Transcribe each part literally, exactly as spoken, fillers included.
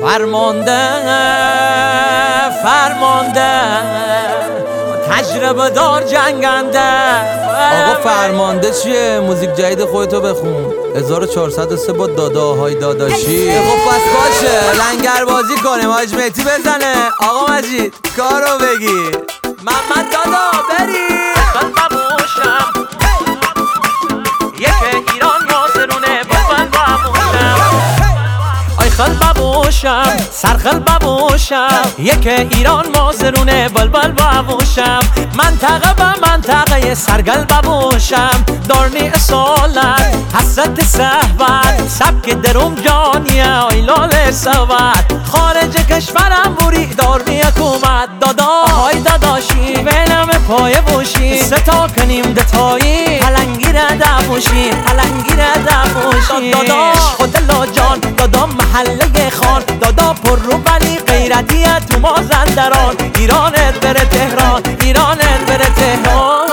فرمانده فرمانده تجربه دار جنگنده. آقا فرمانده چیه؟ موزیک جدید خودتو بخون. هزار و چهارصد و سه با داداهای داداشی. خب پس باشه لنگر بازی کنیم. حاج مهدی بزنه. آقا مجید کارو بگیر. محمد دادا بری ببوشم یک ایران ناظرونه بلبل ببوشم. آی خل ببوشم سرخل ببوشم یک ایران مازرونه بلبل ببوشم. منطقه به منطقه سرگل ببوشم. دارنی اصالت حسرت صحبت سبک دروم جانیه آی لال سوت. خارج کشورم بوری دارنی حکومت. دادا های داداشی بینم پای بوشی ستا کنیم دتایی پلنگی را دبوشی پلنگی را دبوشی. دادا هتل جان دادا محله خان دادا پر رو بلی غیرتیه تو مازندران. ایرانت بره تهران ایرانت بره تهران.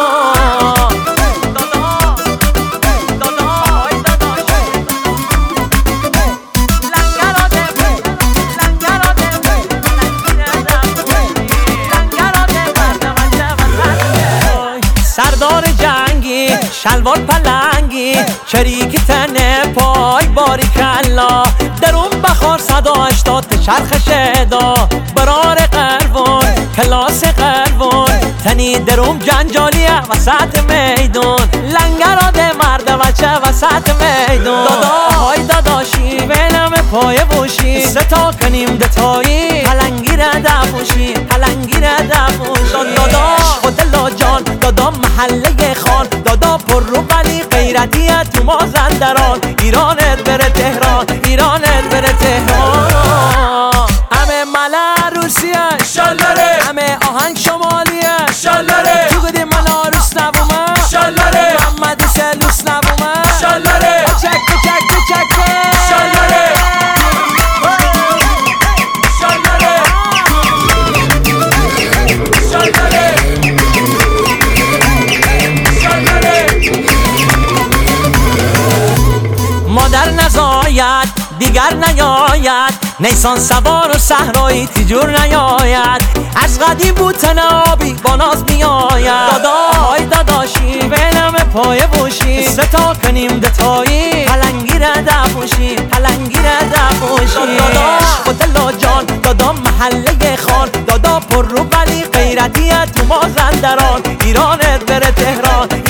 سردار جنگی شلوار پلنگی چریکی تنه پای باری کلا. درون بخار صدا هشتاد چرخ شدا. برار قربون کلاس قربون تنی دروم جنجالیه وسط میدون. لنگراده مرد بچه وسط میدون. دادا های داداشی بینم پای بوشی ستا کنیم دتایی پلنگی را دبوشی پلنگی را دبوشی. دادا هتل جان دادا محله خان دادا پر رو بلی غیرتیه تو مازندران. ایرانت بره تهران ایرانت بره تهران. همه ملا روسیه شالره همه آهنگ شمالیه شالره تو گدی ملا روس نبومه شالره محمد سلوس نبومه شالره چک چک چک شالره شالره شالره مادر نزاید دیگر نیاید نیسان سوار و صحرایی تیجور نیاید. از قدیم بود تنابی با ناز میآید. دادا های داداشی بینم پای بوشی ستا کنیم دتایی پلنگی را دبوشی پلنگی را دبوشی. دادا هتل جان دادا محله خان دادا پر رو بلی غیرتیه تو مازندران. ایرانت بره تهران